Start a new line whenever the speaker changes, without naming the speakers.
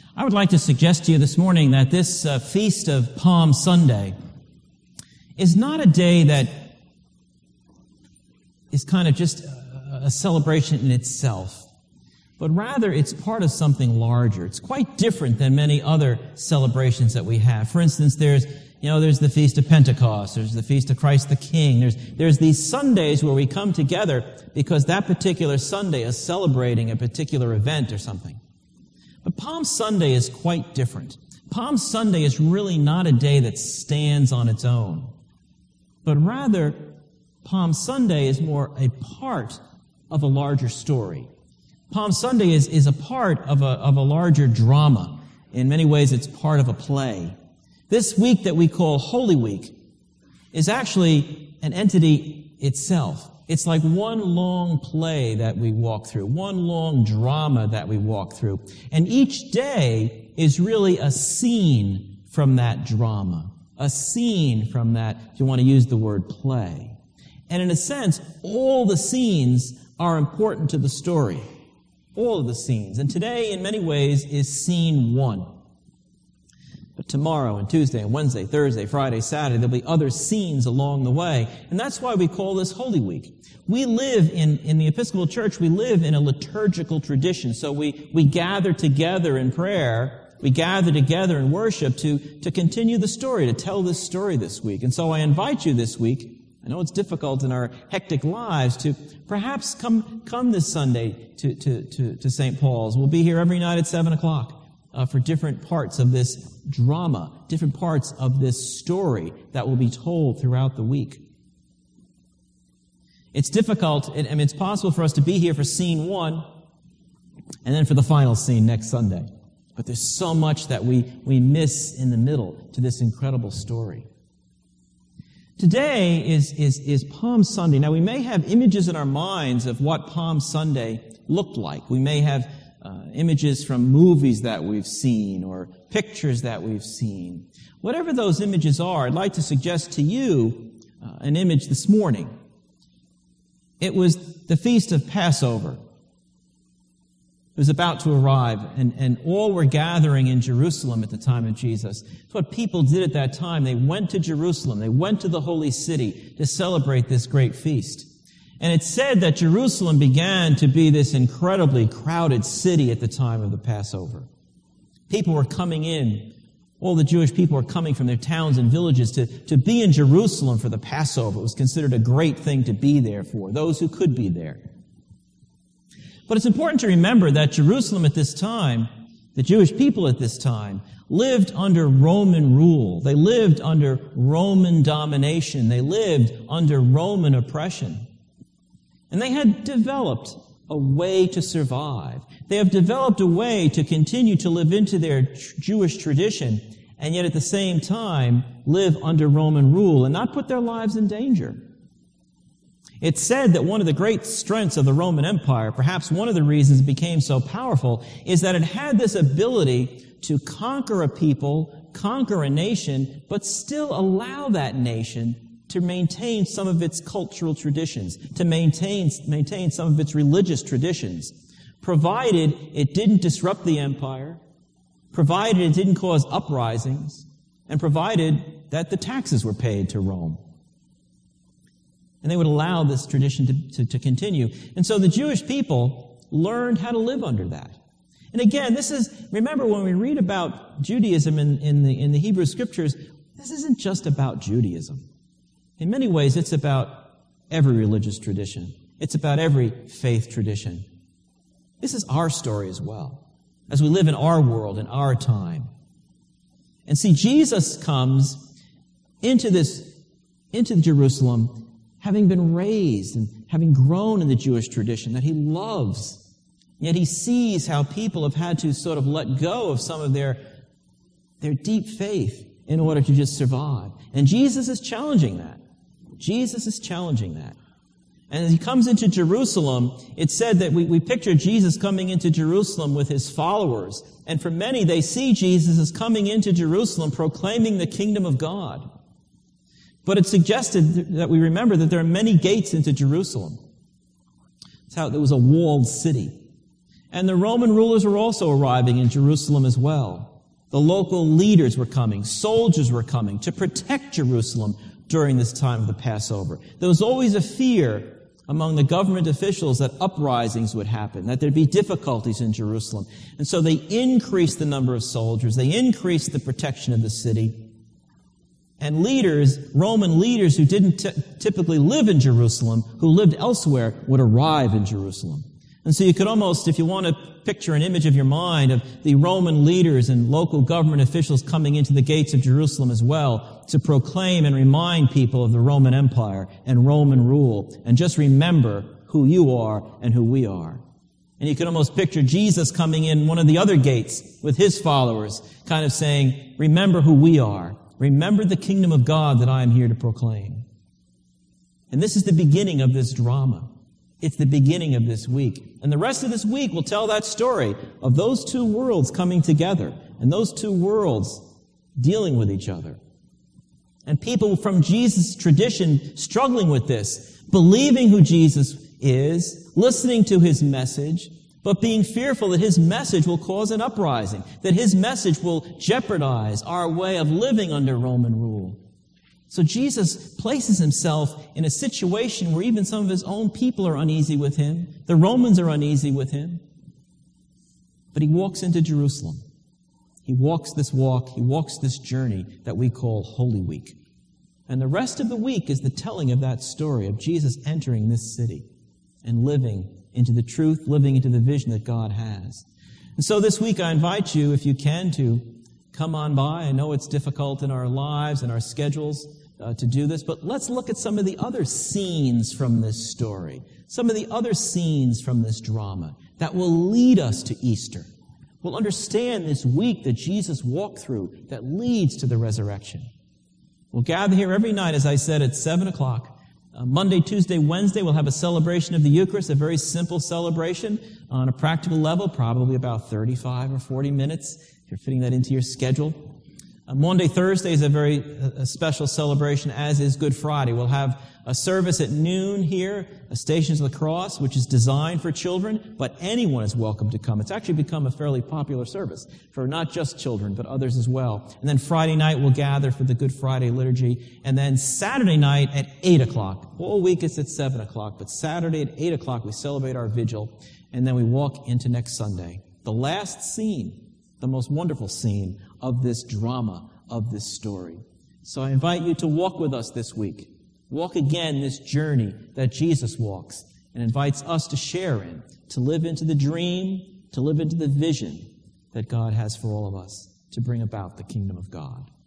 I would like to suggest to you this morning that this feast of Palm Sunday is not a day that is kind of just a celebration in itself, but rather it's part of something larger. It's quite different than many other celebrations that we have. For instance, there's the Feast of Pentecost, there's the Feast of Christ the King, there's these Sundays where we come together because that particular Sunday is celebrating a particular event or something. But Palm Sunday is quite different. Palm Sunday is really not a day that stands on its own, but rather Palm Sunday is more a part of a larger story. Palm Sunday is a part of a larger drama. In many ways, it's part of a play. This week that we call Holy Week is actually an entity itself. It's like one long play that we walk through, one long drama that we walk through. And each day is really a scene from that drama, a scene from that, if you want to use the word play. And in a sense, all the scenes are important to the story. All of the scenes. And today, in many ways, is scene one. But tomorrow and Tuesday and Wednesday, Thursday, Friday, Saturday, there'll be other scenes along the way. And that's why we call this Holy Week. We live in the Episcopal Church, we live in a liturgical tradition. So we gather together in prayer, we gather together in worship to continue the story, to tell this story this week. And so I invite you this week, I know it's difficult in our hectic lives, to perhaps come this Sunday to St. Paul's. We'll be here every night at 7 o'clock. For different parts of this drama, different parts of this story that will be told throughout the week. It's difficult, it's possible for us to be here for scene one and then for the final scene next Sunday. But there's so much that we miss in the middle to this incredible story. Today is Palm Sunday. Now, we may have images in our minds of what Palm Sunday looked like. We may have images from movies that we've seen or pictures that we've seen. Whatever those images are, I'd like to suggest to you an image this morning. It was the Feast of Passover. It was about to arrive, and all were gathering in Jerusalem at the time of Jesus. It's what people did at that time. They went to Jerusalem. They went to the holy city to celebrate this great feast. And it's said that Jerusalem began to be this incredibly crowded city at the time of the Passover. People were coming in. All the Jewish people were coming from their towns and villages to be in Jerusalem for the Passover. It was considered a great thing to be there for, those who could be there. But it's important to remember that Jerusalem at this time, the Jewish people at this time, lived under Roman rule. They lived under Roman domination. They lived under Roman oppression. And they had developed a way to survive. They have developed a way to continue to live into their Jewish tradition and yet at the same time live under Roman rule and not put their lives in danger. It's said that one of the great strengths of the Roman Empire, perhaps one of the reasons it became so powerful, is that it had this ability to conquer a people, conquer a nation, but still allow that nation to maintain some of its cultural traditions, to maintain some of its religious traditions, provided it didn't disrupt the empire, provided it didn't cause uprisings, and provided that the taxes were paid to Rome. And they would allow this tradition to continue. And so the Jewish people learned how to live under that. And again, remember when we read about Judaism in the Hebrew Scriptures, this isn't just about Judaism. In many ways, it's about every religious tradition. It's about every faith tradition. This is our story as well, as we live in our world, in our time. And see, Jesus comes into Jerusalem having been raised and having grown in the Jewish tradition that he loves. Yet he sees how people have had to sort of let go of some of their deep faith in order to just survive. And Jesus is challenging that. Jesus is challenging that. And as he comes into Jerusalem, it's said that we picture Jesus coming into Jerusalem with his followers. And for many, they see Jesus as coming into Jerusalem proclaiming the kingdom of God. But it's suggested that we remember that there are many gates into Jerusalem. It's how it was a walled city. And the Roman rulers were also arriving in Jerusalem as well. The local leaders were coming. Soldiers were coming to protect Jerusalem during this time of the Passover. There was always a fear among the government officials that uprisings would happen, that there'd be difficulties in Jerusalem. And so they increased the number of soldiers. They increased the protection of the city. And leaders, Roman leaders who didn't typically live in Jerusalem, who lived elsewhere, would arrive in Jerusalem. And so you could almost, if you want to picture an image of your mind of the Roman leaders and local government officials coming into the gates of Jerusalem as well to proclaim and remind people of the Roman Empire and Roman rule, and just remember who you are and who we are. And you can almost picture Jesus coming in one of the other gates with his followers, kind of saying, remember who we are. Remember the kingdom of God that I am here to proclaim. And this is the beginning of this drama. It's the beginning of this week. And the rest of this week will tell that story of those two worlds coming together and those two worlds dealing with each other. And people from Jesus' tradition struggling with this, believing who Jesus is, listening to his message, but being fearful that his message will cause an uprising, that his message will jeopardize our way of living under Roman rule. So Jesus places himself in a situation where even some of his own people are uneasy with him. The Romans are uneasy with him. But he walks into Jerusalem. He walks this walk, he walks this journey that we call Holy Week. And the rest of the week is the telling of that story of Jesus entering this city and living into the truth, living into the vision that God has. And so this week I invite you, if you can, to come on by. I know it's difficult in our lives and our schedules to do this, but let's look at some of the other scenes from this story, some of the other scenes from this drama that will lead us to Easter. We'll understand this week that Jesus walked through that leads to the resurrection. We'll gather here every night, as I said, at 7 o'clock. Monday, Tuesday, Wednesday, we'll have a celebration of the Eucharist, a very simple celebration on a practical level, probably about 35 or 40 minutes, if you're fitting that into your schedule. Monday, Thursday is a very special celebration, as is Good Friday. We'll have a service at noon here, Stations of the Cross, which is designed for children, but anyone is welcome to come. It's actually become a fairly popular service for not just children, but others as well. And then Friday night, we'll gather for the Good Friday liturgy. And then Saturday night at 8 o'clock. All week it's at 7 o'clock, but Saturday at 8 o'clock, we celebrate our vigil, and then we walk into next Sunday. The last scene, the most wonderful scene of this drama, of this story. So I invite you to walk with us this week. Walk again this journey that Jesus walks and invites us to share in, to live into the dream, to live into the vision that God has for all of us, to bring about the kingdom of God.